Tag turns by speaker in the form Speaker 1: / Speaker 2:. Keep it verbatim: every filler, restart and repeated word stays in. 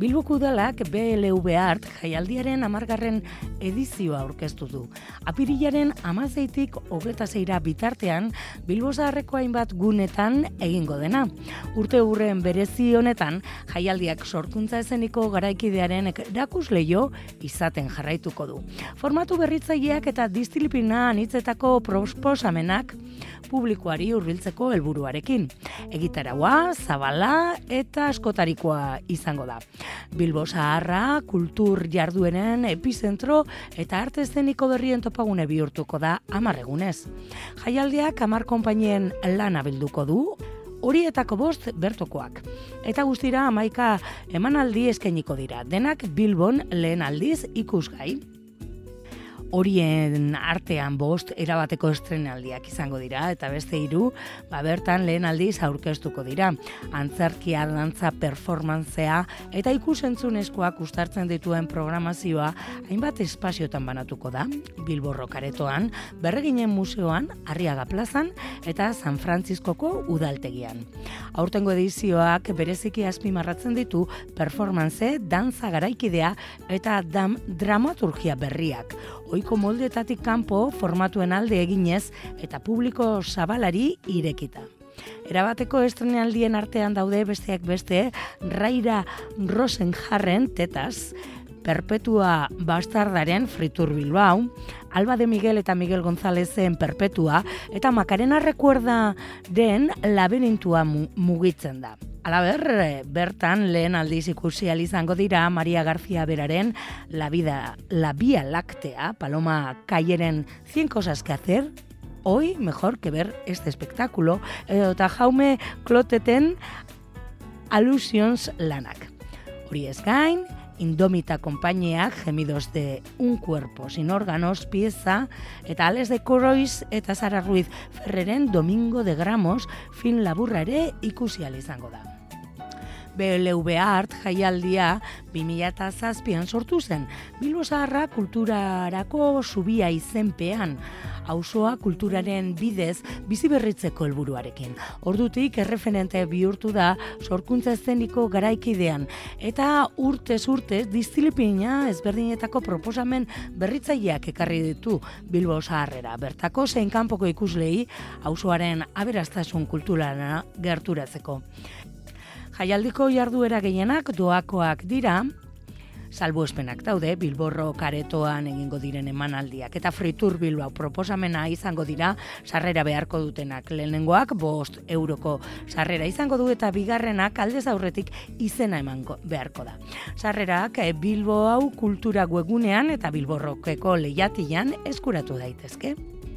Speaker 1: Bilboko Udalak B L V Art jaialdiaren hamargarren edizioa aurkeztu du. Apirilaren hamazazpitik hogeita seira bitartean Bilbo Zaharreko hainbat gunetan egingo dena. Urte urren berezi honetan jaialdiak sorkuntza ezeniko garaikidearen erakusleio izaten jarraituko du. Formatu berritzaileak eta disziplina anitzetako proposamenak publikoari hurbiltzeko helburuarekin. Egitaraua, zabala eta askotarikoa izango da. Bilbo Zaharra kultur jarduenen epizentro eta arte eszeniko berrien topagune bihurtuko da hamar egunez. Jaialdiak hamar konpainien lana bilduko du, horietako bost bertokoak. Eta guztira hamaika emanaldi eskainiko dira, denak Bilbon lehen aldiz ikusgai. Horien artean bost erabateko estrenaldiak izango dira, eta beste hiru ba bertan lehen aldiz aurkeztuko dira. Antzerkia, dantza, performantzea eta ikusentzunezkoak uztartzen dituen programazioa hainbat espaziotan banatuko da. Bilbo Rokaretoan, Berreginen Museoan, Arriaga plazan eta San Frantziskoko udaltegian. Aurtengo edizioak bereziki azpimarratzen ditu performance, dantza garaikidea eta dam, dramaturgia berriak. Ohiko moldetatik kanpo formatuen alde eginez eta publiko zabalari irekita. Erabateko estrenaldien artean daude besteak beste Raira Rosenjarren Tetas, Perpetua Bastardaren Fritur Bilbao, Alba de Miguel eta Miguel Gonzalezen Perpetua eta Macarena Recuerda den Labirintua mugitzen da. Alaber, bertan lehen aldiz ikusi ahal izango dira Maria García Beraren La vida, la Vía Láctea, Paloma Cayeren cien cosas que hacer, hoy mejor que ver este espectáculo, eta Jaume Kloteten Allusions lanak. Hori ez gain, Indómita konpainiak, Gemidos de un cuerpo sin órganos, pieza, eta Ales de Coroiz eta Sara Ruiz Ferreren Domingo de Gramos film laburra ere ikusi ahal izango da. B L V Art jaialdia bi mila zazpian sortu zen, Bilbo Zaharra kulturarako zubia izenpean, auzoa kulturaren bidez biziberritzeko helburuarekin. Ordutik erreferente bihurtu da sorkuntza eszeniko garaikidean eta urtez urtez disziplina ezberdinetako proposamen berritzaileak ekarri ditu Bilbo Zaharrera. Bertako zein kanpoko ikuslei auzoaren aberastasun kulturala gerturatzeko. Jaialdiko jarduera gehienak doakoak dira, salbuespenak daude, Bilbo Rokaretoan egingo diren emanaldiak eta Fritur Bilbao proposamena izango dira sarrera beharko dutenak. Lehenengoak bost euroko sarrera izango du eta bigarrenak aldez aurretik izena emango beharko da. Sarrerak Bilbo hau kultura webgunean eta Bilbo Rokeko lehiatilan eskuratu daitezke.